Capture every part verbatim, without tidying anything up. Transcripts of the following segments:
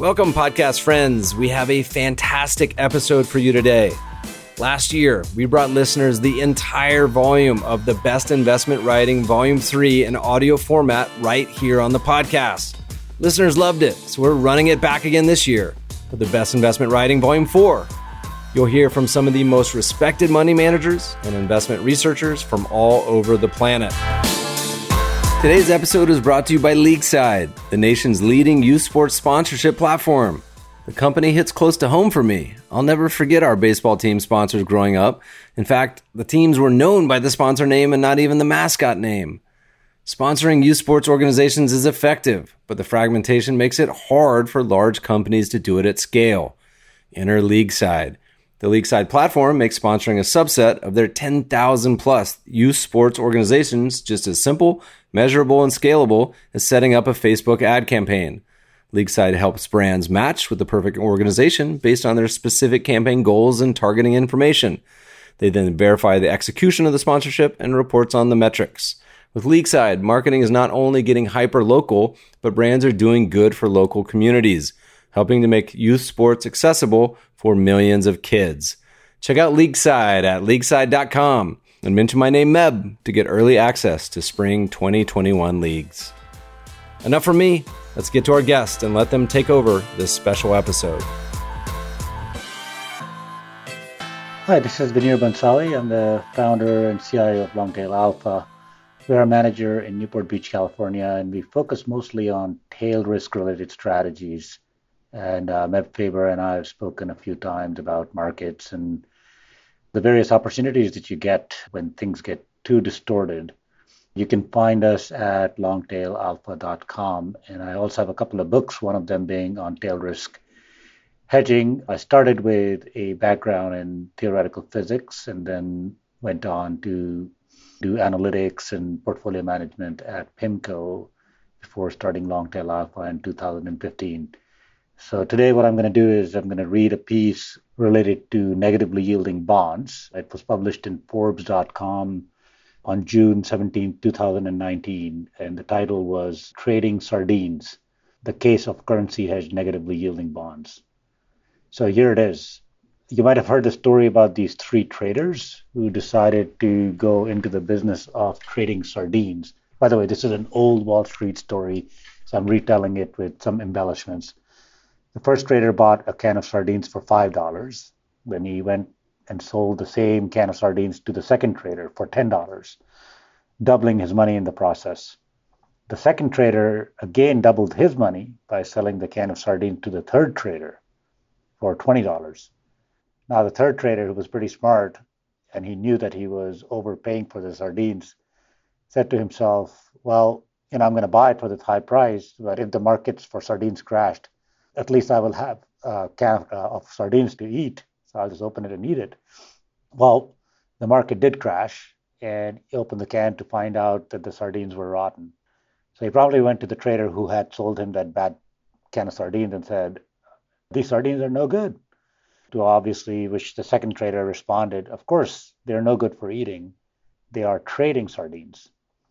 Welcome, podcast friends. We have a fantastic episode for you today. Last year, we brought listeners the entire volume of the Best Investment Writing Volume three in audio format right here on the podcast. Listeners loved it, so we're running it back again this year with the Best Investment Writing Volume four. You'll hear from some of the most respected money managers and investment researchers from all over the planet. Today's episode is brought to you by Leagueside, the nation's leading youth sports sponsorship platform. The company hits close to home for me. I'll never forget our baseball team sponsors growing up. In fact, the teams were known by the sponsor name and not even the mascot name. Sponsoring youth sports organizations is effective, but the fragmentation makes it hard for large companies to do it at scale. Enter Leagueside. The Leagueside platform makes sponsoring a subset of their ten thousand plus youth sports organizations just as simple, measurable, and scalable as setting up a Facebook ad campaign. Leagueside helps brands match with the perfect organization based on their specific campaign goals and targeting information. They then verify the execution of the sponsorship and reports on the metrics. With Leagueside, marketing is not only getting hyper-local, but brands are doing good for local communities, helping to make youth sports accessible for millions of kids. Check out Leagueside at leagueside dot com and mention my name Meb to get early access to spring twenty twenty-one leagues. Enough from me. Let's get to our guest and let them take over this special episode. Hi, this is Vinir Bhansali. I'm the founder and C I O of Longtail Alpha. We're a manager in Newport Beach, California, and we focus mostly on tail risk-related strategies. And uh, Meb Faber and I have spoken a few times about markets and the various opportunities that you get when things get too distorted. You can find us at longtail alpha dot com. And I also have a couple of books, one of them being on tail risk hedging. I started with a background in theoretical physics and then went on to do analytics and portfolio management at PIMCO before starting Longtail Alpha in two thousand fifteen. So today what I'm going to do is I'm going to read a piece related to negatively yielding bonds. It was published in Forbes dot com on June seventeenth, twenty nineteen, and the title was Trading Sardines, the Case of Currency Hedged Negatively Yielding Bonds. So here it is. You might have heard the story about these three traders who decided to go into the business of trading sardines. By the way, this is an old Wall Street story, so I'm retelling it with some embellishments. The first trader bought a can of sardines for five dollars. Then he went and sold the same can of sardines to the second trader for ten dollars, doubling his money in the process. The second trader again doubled his money by selling the can of sardines to the third trader for twenty dollars. Now, the third trader, who was pretty smart, and he knew that he was overpaying for the sardines, said to himself, well, you know, I'm going to buy it for this high price, but if the markets for sardines crashed, at least I will have a can of sardines to eat. So I'll just open it and eat it. Well, the market did crash, and he opened the can to find out that the sardines were rotten. So he probably went to the trader who had sold him that bad can of sardines and said, these sardines are no good. To obviously which the second trader responded, of course, they're no good for eating. They are trading sardines.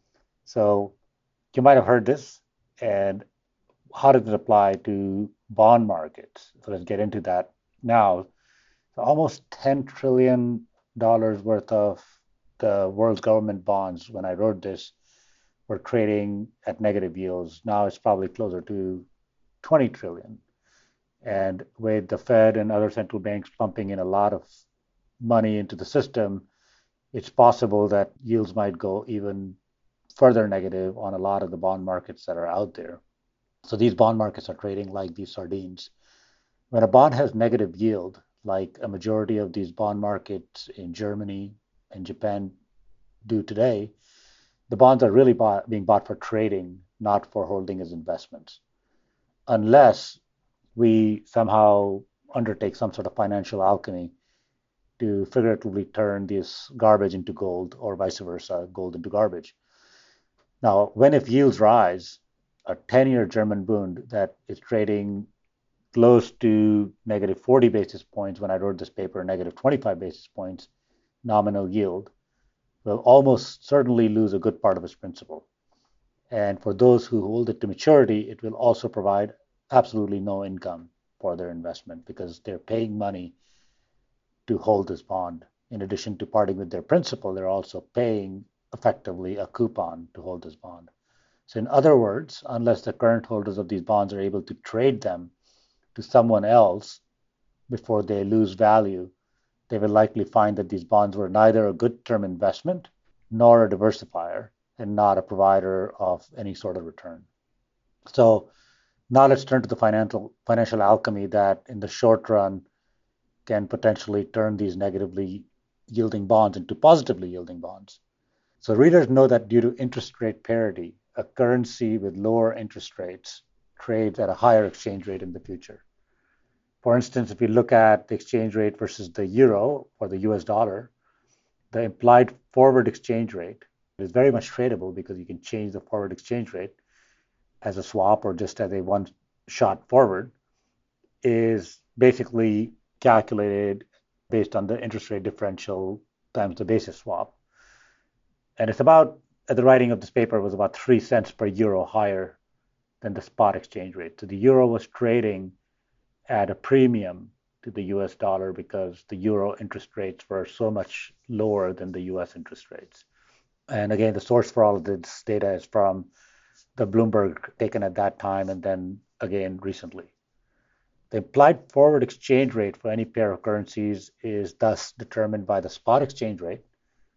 So you might have heard this. And how does it apply to bond markets? So let's get into that now. So almost ten trillion dollars worth of the world's government bonds, when I wrote this, were trading at negative yields. Now it's probably closer to twenty trillion dollars. And with the Fed and other central banks pumping in a lot of money into the system, it's possible that yields might go even further negative on a lot of the bond markets that are out there. So these bond markets are trading like these sardines. When a bond has negative yield, like a majority of these bond markets in Germany and Japan do today, the bonds are really bought, being bought for trading, not for holding as investments. Unless we somehow undertake some sort of financial alchemy to figuratively turn this garbage into gold, or vice versa, gold into garbage. Now, when if yields rise, a ten-year German Bund that is trading close to negative forty basis points, when I wrote this paper, negative twenty-five basis points nominal yield, will almost certainly lose a good part of its principal. And for those who hold it to maturity, it will also provide absolutely no income for their investment because they're paying money to hold this bond. In addition to parting with their principal, they're also paying effectively a coupon to hold this bond. So in other words, unless the current holders of these bonds are able to trade them to someone else before they lose value, they will likely find that these bonds were neither a good term investment nor a diversifier and not a provider of any sort of return. So now let's turn to the financial financial alchemy that in the short run can potentially turn these negatively yielding bonds into positively yielding bonds. So readers know that due to interest rate parity, a currency with lower interest rates trades at a higher exchange rate in the future. For instance, if you look at the exchange rate versus the euro or the U S dollar, the implied forward exchange rate is very much tradable because you can change the forward exchange rate as a swap or just as a one shot forward, is basically calculated based on the interest rate differential times the basis swap. And it's about, at the writing of this paper, was about three cents per euro higher than the spot exchange rate. So the euro was trading at a premium to the U S dollar because the euro interest rates were so much lower than the U S interest rates. And again, the source for all of this data is from the Bloomberg taken at that time and then again recently. The implied forward exchange rate for any pair of currencies is thus determined by the spot exchange rate,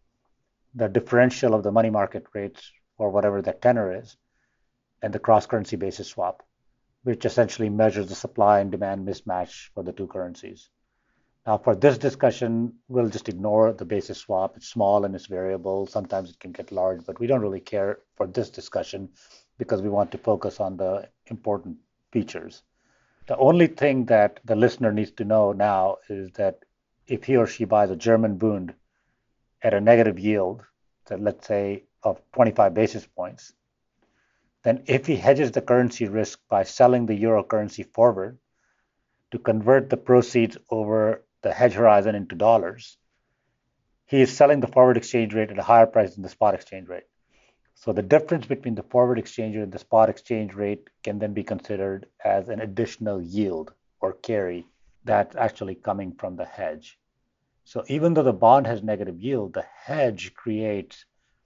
the differential of the money market rates or whatever that tenor is, and the cross-currency basis swap, which essentially measures the supply and demand mismatch for the two currencies. Now, for this discussion, we'll just ignore the basis swap. It's small and it's variable. Sometimes it can get large, but we don't really care for this discussion because we want to focus on the important features. The only thing that the listener needs to know now is that if he or she buys a German Bund at a negative yield, so let's say of twenty-five basis points, then if he hedges the currency risk by selling the euro currency forward to convert the proceeds over the hedge horizon into dollars, he is selling the forward exchange rate at a higher price than the spot exchange rate. So the difference between the forward exchange rate and the spot exchange rate can then be considered as an additional yield or carry that's actually coming from the hedge. So even though the bond has negative yield, the hedge creates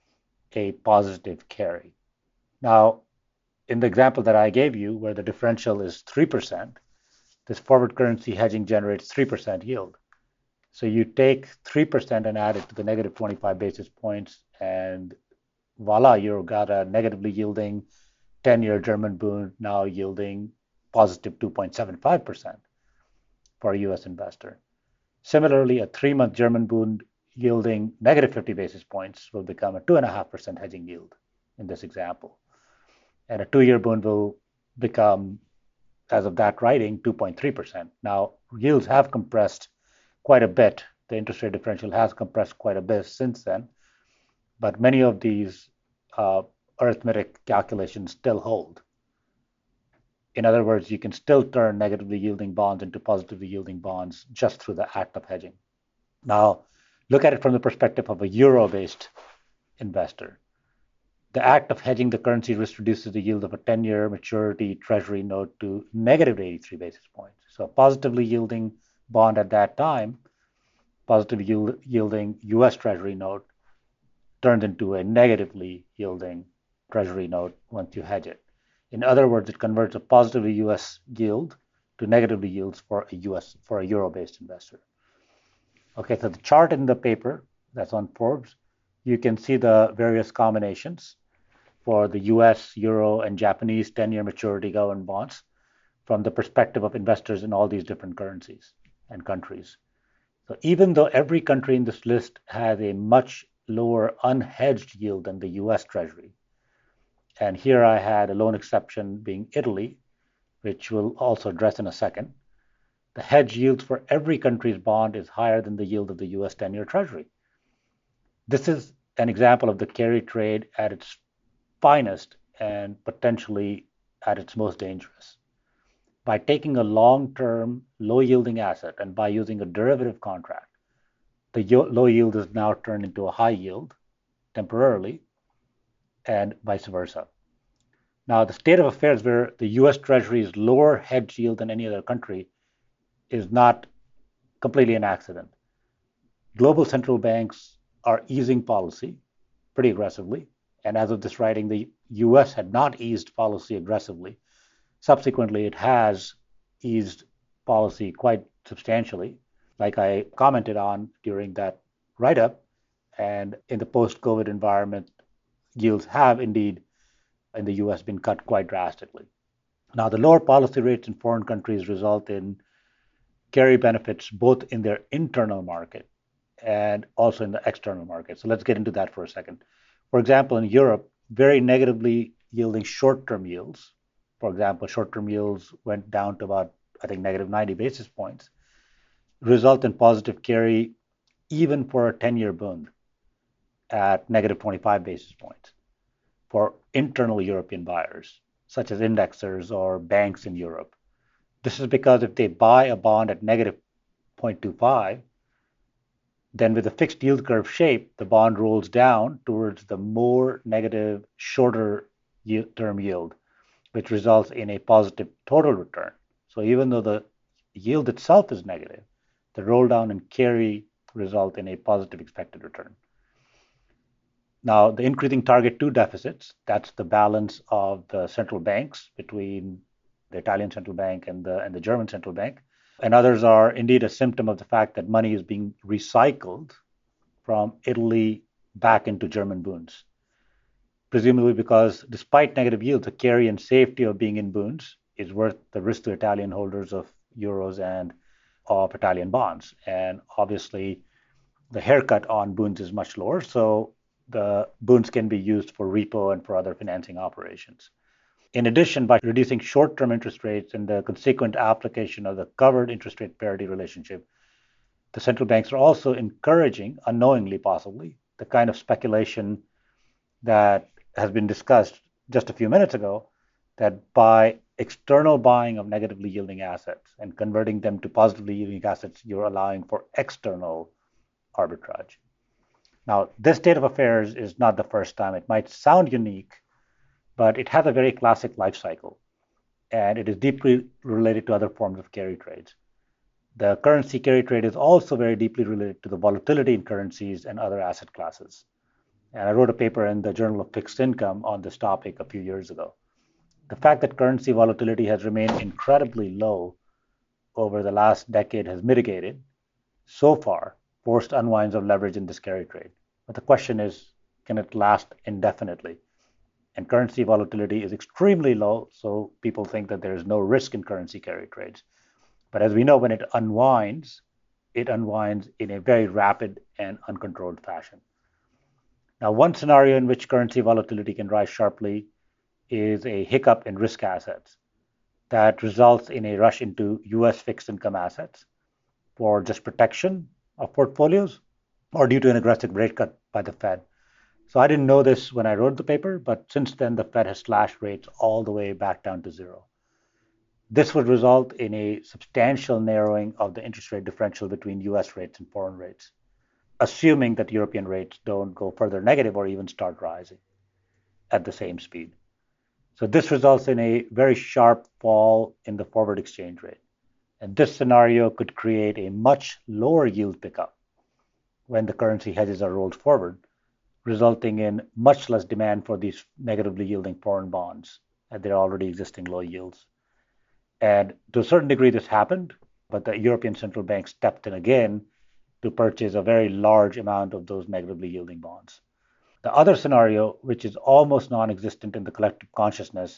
a positive carry. Now, in the example that I gave you, where the differential is three percent, this forward currency hedging generates three percent yield. So you take three percent and add it to the negative twenty-five basis points, and voila, you've got a negatively yielding ten-year German Bund now yielding positive two point seven five percent for a U S investor. Similarly, a three-month German Bund yielding negative fifty basis points will become a two point five percent hedging yield in this example. And a two-year Bund will become, as of that writing, two point three percent. Now, yields have compressed quite a bit. The interest rate differential has compressed quite a bit since then, but many of these uh, arithmetic calculations still hold. In other words, you can still turn negatively yielding bonds into positively yielding bonds just through the act of hedging. Now, look at it from the perspective of a euro-based investor. The act of hedging the currency risk reduces the yield of a ten-year maturity treasury note to negative eighty-three basis points. So a positively yielding bond at that time, positively yield, yielding U S treasury note, turns into a negatively yielding treasury note once you hedge it. In other words, it converts a positively U S yield to negatively yields for a U S for a euro-based investor. Okay, so the chart in the paper that's on Forbes, you can see the various combinations for the U S, Euro, and Japanese ten-year maturity government bonds from the perspective of investors in all these different currencies and countries. So even though every country in this list has a much lower unhedged yield than the U S Treasury, and here I had a lone exception being Italy, which we'll also address in a second, the hedge yields for every country's bond is higher than the yield of the U S ten-year Treasury. This is an example of the carry trade at its finest and potentially at its most dangerous. By taking a long-term, low-yielding asset and by using a derivative contract, the low yield is now turned into a high yield temporarily, and vice versa. Now, the state of affairs where the U S Treasury is lower hedge yield than any other country is not completely an accident. Global central banks are easing policy pretty aggressively. And as of this writing, the U S had not eased policy aggressively. Subsequently, it has eased policy quite substantially, like I commented on during that write up. And in the post COVID environment, yields have indeed in the U S been cut quite drastically. Now, the lower policy rates in foreign countries result in carry benefits both in their internal market and also in the external market. So let's get into that for a second. For example, in Europe, very negatively yielding short-term yields, for example, short-term yields went down to about, I think, negative ninety basis points, result in positive carry even for a ten-year bond at negative twenty-five basis points for internal European buyers, such as indexers or banks in Europe. This is because if they buy a bond at negative zero point two five, then with a fixed yield curve shape, the bond rolls down towards the more negative, shorter term yield, which results in a positive total return. So even though the yield itself is negative, the roll down and carry result in a positive expected return. Now, the increasing target two deficits, that's the balance of the central banks between the Italian central bank and the, and the German central bank. And others are indeed a symptom of the fact that money is being recycled from Italy back into German bonds, presumably because despite negative yields, the carry and safety of being in bonds is worth the risk to Italian holders of euros and of Italian bonds. And obviously, the haircut on bonds is much lower, so the bonds can be used for repo and for other financing operations. In addition, by reducing short-term interest rates and the consequent application of the covered interest rate parity relationship, the central banks are also encouraging, unknowingly possibly, the kind of speculation that has been discussed just a few minutes ago, that by external buying of negatively yielding assets and converting them to positively yielding assets, you're allowing for external arbitrage. Now, this state of affairs is not the first time. It might sound unique, but it has a very classic life cycle, and it is deeply related to other forms of carry trades. The currency carry trade is also very deeply related to the volatility in currencies and other asset classes. And I wrote a paper in the Journal of Fixed Income on this topic a few years ago. The fact that currency volatility has remained incredibly low over the last decade has mitigated, so far, forced unwinds of leverage in this carry trade. But the question is, can it last indefinitely? And currency volatility is extremely low, so people think that there is no risk in currency carry trades. But as we know, when it unwinds, it unwinds in a very rapid and uncontrolled fashion. Now, one scenario in which currency volatility can rise sharply is a hiccup in risk assets that results in a rush into U S fixed income assets for just protection of portfolios or due to an aggressive rate cut by the Fed. So I didn't know this when I wrote the paper, but since then the Fed has slashed rates all the way back down to zero. This would result in a substantial narrowing of the interest rate differential between U S rates and foreign rates, assuming that European rates don't go further negative or even start rising at the same speed. So this results in a very sharp fall in the forward exchange rate. And this scenario could create a much lower yield pickup when the currency hedges are rolled forward, resulting in much less demand for these negatively yielding foreign bonds at their already existing low yields. And to a certain degree, this happened, but the European Central Bank stepped in again to purchase a very large amount of those negatively yielding bonds. The other scenario, which is almost non-existent in the collective consciousness,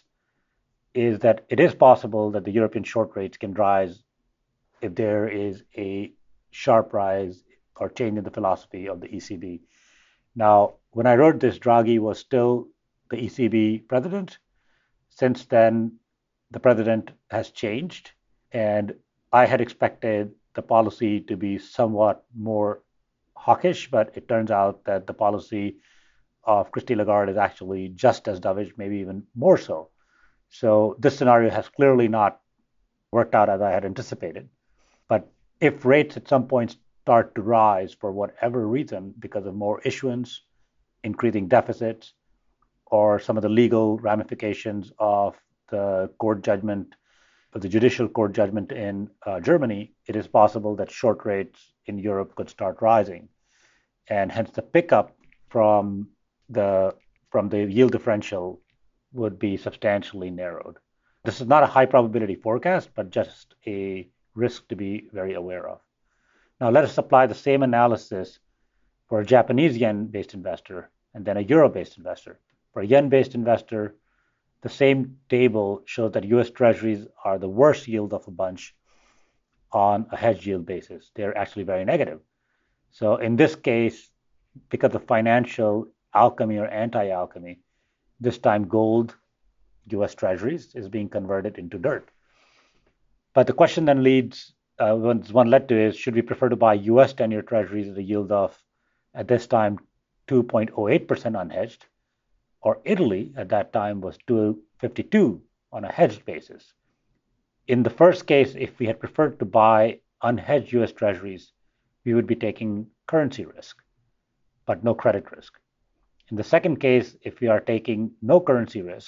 is that it is possible that the European short rates can rise if there is a sharp rise or change in the philosophy of the E C B. Now, when I wrote this, Draghi was still the E C B president. Since then, the president has changed, and I had expected the policy to be somewhat more hawkish, but it turns out that the policy of Christine Lagarde is actually just as dovish, maybe even more so. So this scenario has clearly not worked out as I had anticipated. But if rates at some point start to rise for whatever reason, because of more issuance, increasing deficits, or some of the legal ramifications of the court judgment, of the judicial court judgment in uh, Germany, it is possible that short rates in Europe could start rising. And hence the pickup from the from the yield differential would be substantially narrowed. This is not a high probability forecast, but just a risk to be very aware of. Now let us apply the same analysis for a Japanese yen-based investor and then a euro-based investor. For a yen-based investor, the same table shows that U S Treasuries are the worst yield of a bunch on a hedge yield basis. They're actually very negative. So in this case, because of financial alchemy or anti-alchemy, this time gold, U S Treasuries, is being converted into dirt. But the question then leads, uh, one led to is, should we prefer to buy U S ten-year Treasuries at a yield of, at this time, two point zero eight percent unhedged, or Italy at that time was two point five two on a hedged basis? In the first case, if we had preferred to buy unhedged U S Treasuries, we would be taking currency risk, but no credit risk. In the second case, if we are taking no currency risk,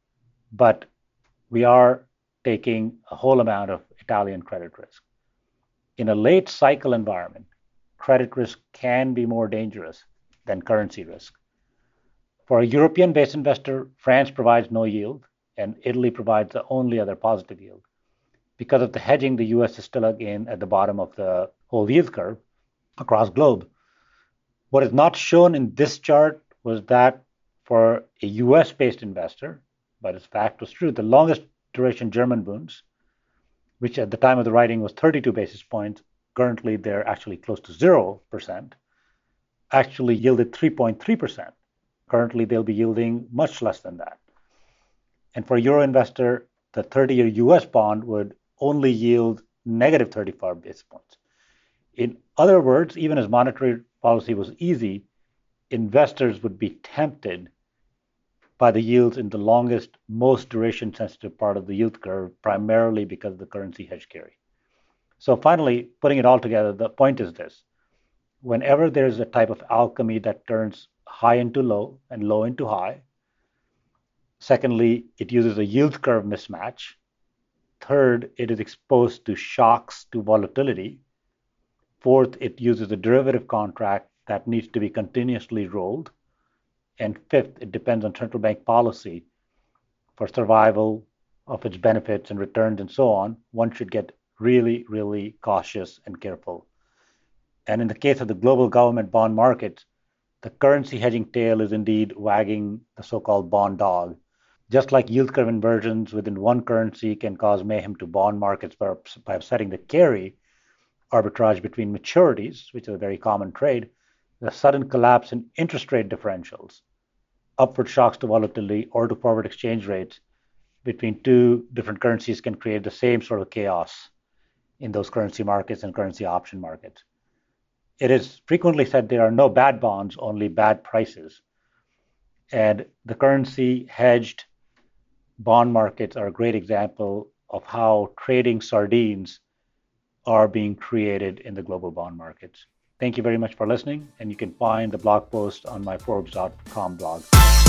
but we are taking a whole amount of Italian credit risk. In a late cycle environment, credit risk can be more dangerous than currency risk. For a European-based investor, France provides no yield, and Italy provides the only other positive yield. Because of the hedging, the U S is still again at the bottom of the whole yield curve across globe. What is not shown in this chart was that for a U S-based investor, but its fact was true, the longest duration German bonds, which at the time of the writing was thirty-two basis points, currently they're actually close to zero percent, actually yielded three point three percent. Currently, they'll be yielding much less than that. And for a Euro investor, the thirty-year U S bond would only yield negative thirty-five basis points. In other words, even as monetary policy was easy, investors would be tempted by the yields in the longest, most duration-sensitive part of the yield curve, primarily because of the currency hedge carry. So finally, putting it all together, the point is this. Whenever there's a type of alchemy that turns high into low and low into high, secondly, it uses a yield curve mismatch. Third, it is exposed to shocks to volatility. Fourth, it uses a derivative contract that needs to be continuously rolled. And fifth, it depends on central bank policy for survival of its benefits and returns and so on. One should get really, really cautious and careful. And in the case of the global government bond markets, the currency hedging tail is indeed wagging the so-called bond dog. Just like yield curve inversions within one currency can cause mayhem to bond markets by, by upsetting the carry arbitrage between maturities, which is a very common trade, the sudden collapse in interest rate differentials, upward shocks to volatility or to forward exchange rates between two different currencies can create the same sort of chaos in those currency markets and currency option markets. It is frequently said there are no bad bonds, only bad prices. And the currency hedged bond markets are a great example of how trading sardines are being created in the global bond markets. Thank you very much for listening, and you can find the blog post on my Forbes dot com blog.